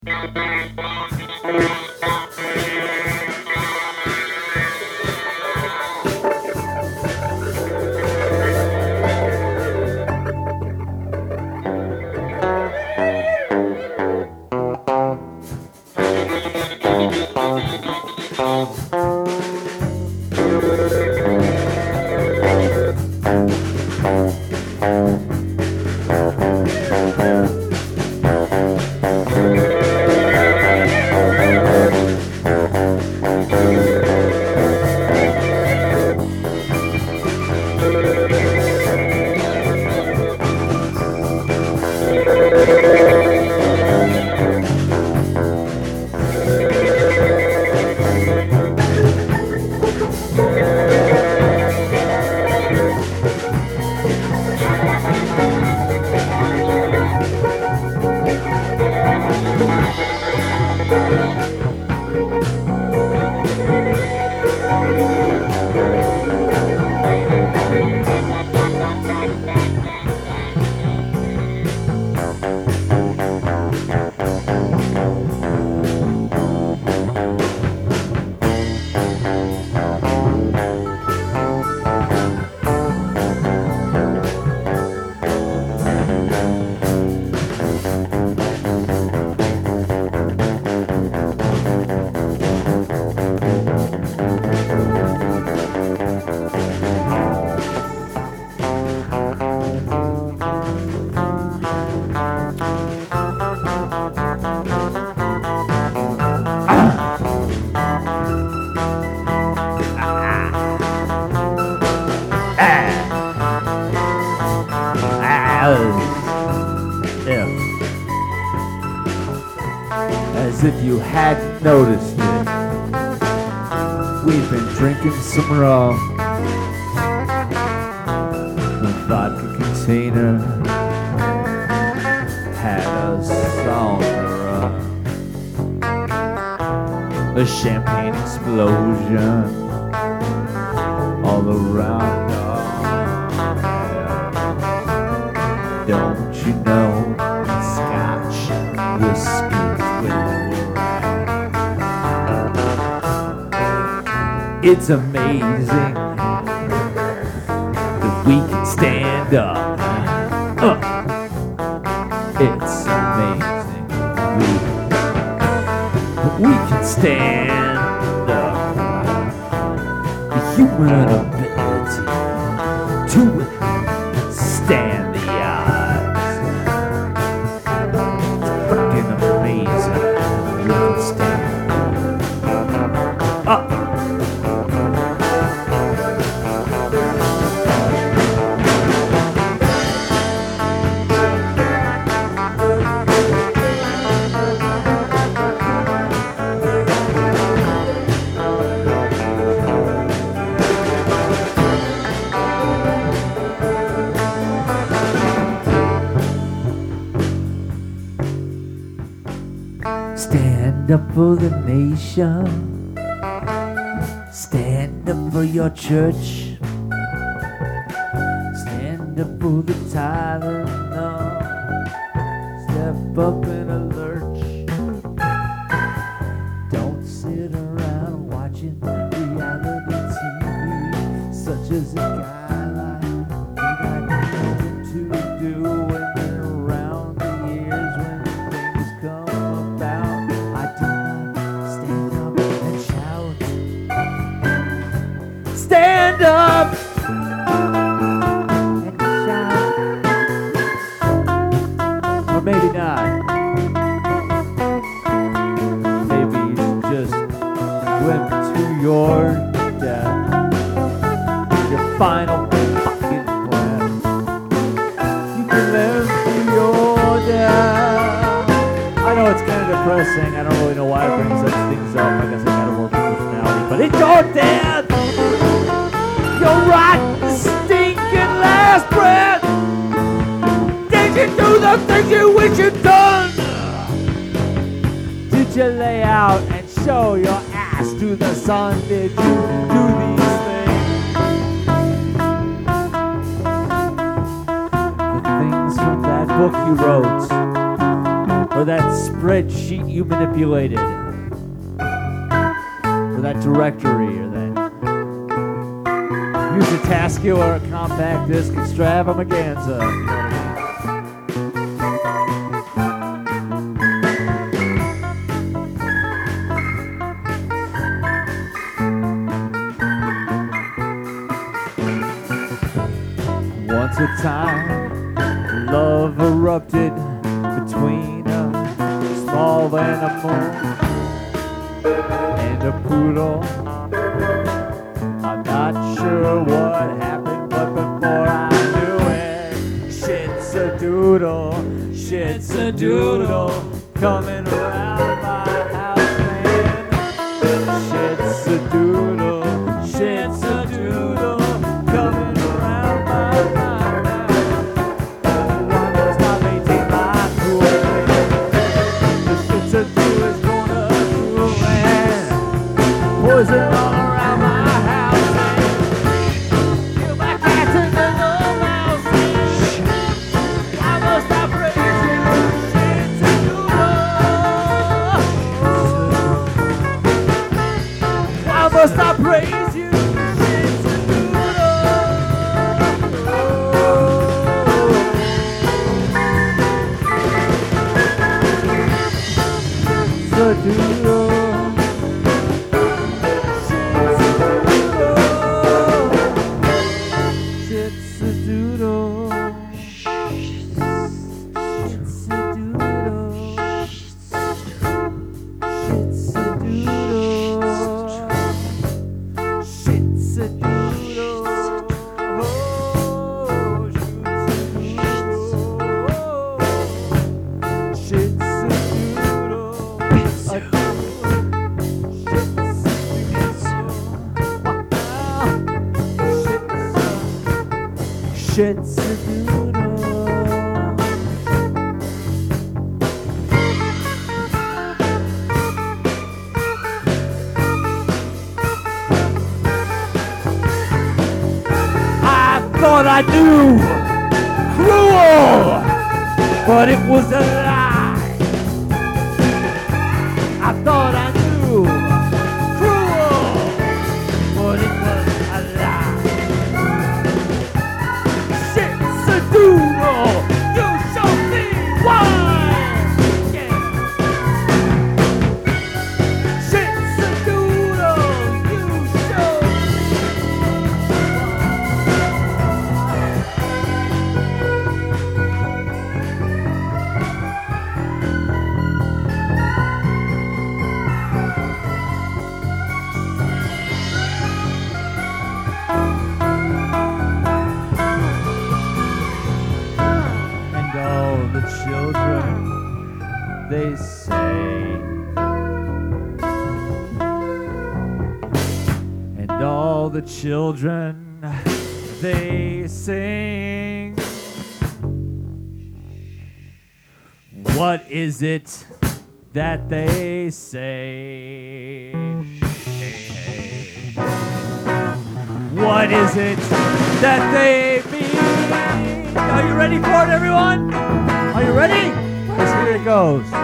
As if you hadn't noticed it, we've been drinking some rum. The vodka container had us on the run. A champagne explosion all around us. Don't you know, Scotch whiskey will. It's amazing that we can stand up. It's amazing that we can stand up. The human ability to stand the odds. It's fucking amazing we can stand up. Stand up for the nation. Stand up for your church. Stand up for the Tylenol. Step up in a lurch. Don't sit around watching reality TV, such as a guy like me. Got nothing to do when they're around the years when things come about. I do not stand up and shout. Stand up and shout. Or maybe not. Maybe you just went to your death. Your final fucking plan. You can live through your death. I know it's kind of depressing. I don't really know why I bring such things up. I guess I gotta work with personality. But it's your death! Your rotten, stinking last breath! Did you do the things you wish you'd done? Did you lay out and show your ass to the sun? Did you do these things? The things from that book you wrote, or or that spreadsheet you manipulated, or that directory, or that use a Tascam or a compact disc extravaganza. You know what I mean? Once a time, love erupted between a small animal and a poodle. I'm not sure what happened, but before I knew it, shit's a doodle, coming around my house, man. Shit's a doodle, coming around my house. Why must I maintain my cool, man? The shit's a doodle is gonna do, man. Poison all around my house, man. Kill my cats and the little mouse, man. Why must I praise you? Shit's a doodle. Why must I praise you? Shit's a doodle. It's a doodle. Shit's a doodle. Shit's a doodle. Shit's a doodle. Shit's a doodle. Oh, shit's a doodle. Shit's a doodle. Shit's a doodle. I thought I knew cruel, but it was a lie. I thought I knew cruel, but it was a lie. Shit's a doodle, you show me why. Yeah. Shit's a doodle, you show me and all the children, they say, and all the children, they sing. What is it that they say? What is it that they mean? Are you ready for it, everyone? Are you ready? Because here it goes.